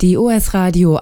Die OS Radio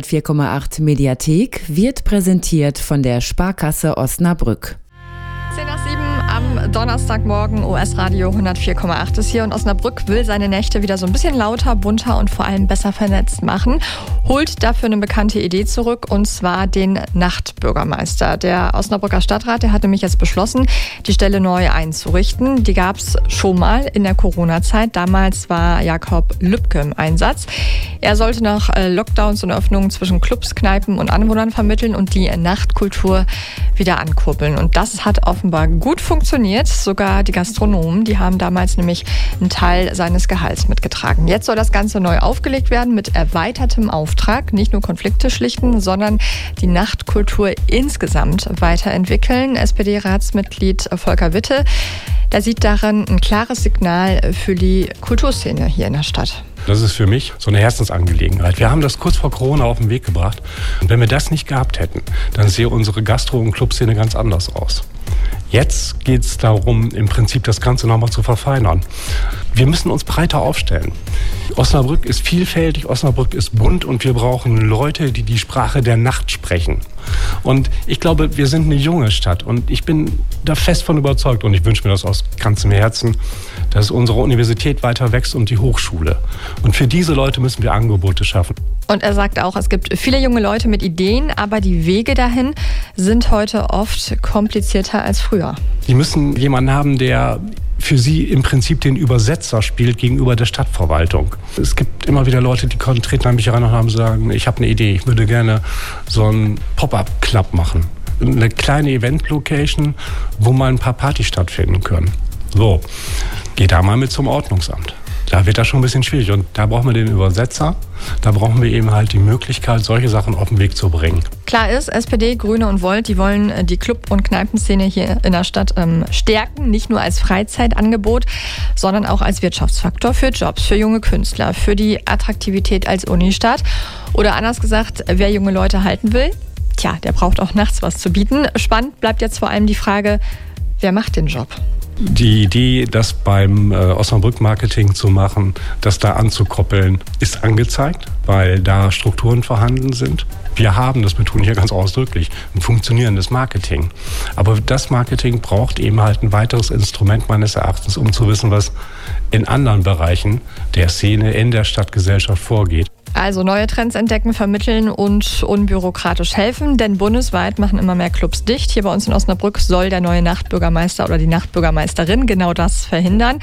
104,8 Mediathek wird präsentiert von der Sparkasse Osnabrück. 10 nach 7 am Donnerstagmorgen, OS Radio 104,8 ist hier und Osnabrück will seine Nächte wieder so ein bisschen lauter, bunter und vor allem besser vernetzt machen. Holt dafür eine bekannte Idee zurück und zwar den Nachtbürgermeister. Der Osnabrücker Stadtrat, der hat nämlich jetzt beschlossen, die Stelle neu einzurichten. Die gab es schon mal in der Corona-Zeit. Damals war Jakob Lübke im Einsatz. Er sollte nach Lockdowns und Öffnungen zwischen Clubs, Kneipen und Anwohnern vermitteln und die Nachtkultur wieder ankurbeln. Und das hat offenbar gut funktioniert. Sogar die Gastronomen, die haben damals nämlich einen Teil seines Gehalts mitgetragen. Jetzt soll das Ganze neu aufgelegt werden mit erweitertem Auftrag. Nicht nur Konflikte schlichten, sondern die Nachtkultur insgesamt weiterentwickeln. SPD-Ratsmitglied Volker Witte, der sieht darin ein klares Signal für die Kulturszene hier in der Stadt. Das ist für mich so eine Herzensangelegenheit. Wir haben das kurz vor Corona auf den Weg gebracht. Und wenn wir das nicht gehabt hätten, dann sähe unsere Gastro- und Clubszene ganz anders aus. Jetzt geht es darum, im Prinzip das Ganze nochmal zu verfeinern. Wir müssen uns breiter aufstellen. Osnabrück ist vielfältig, Osnabrück ist bunt und wir brauchen Leute, die die Sprache der Nacht sprechen. Und ich glaube, wir sind eine junge Stadt und ich bin da fest von überzeugt und ich wünsche mir das aus ganzem Herzen, dass unsere Universität weiter wächst und die Hochschule. Und für diese Leute müssen wir Angebote schaffen. Und er sagt auch, es gibt viele junge Leute mit Ideen, aber die Wege dahin sind heute oft komplizierter als früher. Die müssen jemanden haben, der für sie im Prinzip den Übersetzer spielt gegenüber der Stadtverwaltung. Es gibt immer wieder Leute, die treten an mich heran und sagen, ich habe eine Idee, ich würde gerne so einen Pop-up-Club machen. Eine kleine Event-Location, wo mal ein paar Partys stattfinden können. So, geh da mal mit zum Ordnungsamt. Da wird das schon ein bisschen schwierig und da brauchen wir den Übersetzer. Da brauchen wir eben halt die Möglichkeit, solche Sachen auf den Weg zu bringen. Klar ist, SPD, Grüne und Volt, die wollen die Club- und Kneipenszene hier in der Stadt stärken. Nicht nur als Freizeitangebot, sondern auch als Wirtschaftsfaktor für Jobs, für junge Künstler, für die Attraktivität als Unistadt. Oder anders gesagt, wer junge Leute halten will, tja, der braucht auch nachts was zu bieten. Spannend bleibt jetzt vor allem die Frage, wer macht den Job? Die Idee, das beim Osnabrück-Marketing zu machen, das da anzukoppeln, ist angezeigt, weil da Strukturen vorhanden sind. Wir haben, das betone ich ja ganz ausdrücklich, ein funktionierendes Marketing. Aber das Marketing braucht eben halt ein weiteres Instrument meines Erachtens, um zu wissen, was in anderen Bereichen der Szene in der Stadtgesellschaft vorgeht. Also neue Trends entdecken, vermitteln und unbürokratisch helfen, denn bundesweit machen immer mehr Clubs dicht. Hier bei uns in Osnabrück soll der neue Nachtbürgermeister oder die Nachtbürgermeisterin genau das verhindern.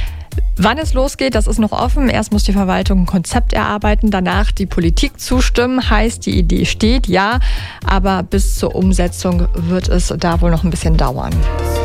Wann es losgeht, das ist noch offen. Erst muss die Verwaltung ein Konzept erarbeiten, danach die Politik zustimmen. Heißt, die Idee steht, ja, aber bis zur Umsetzung wird es da wohl noch ein bisschen dauern.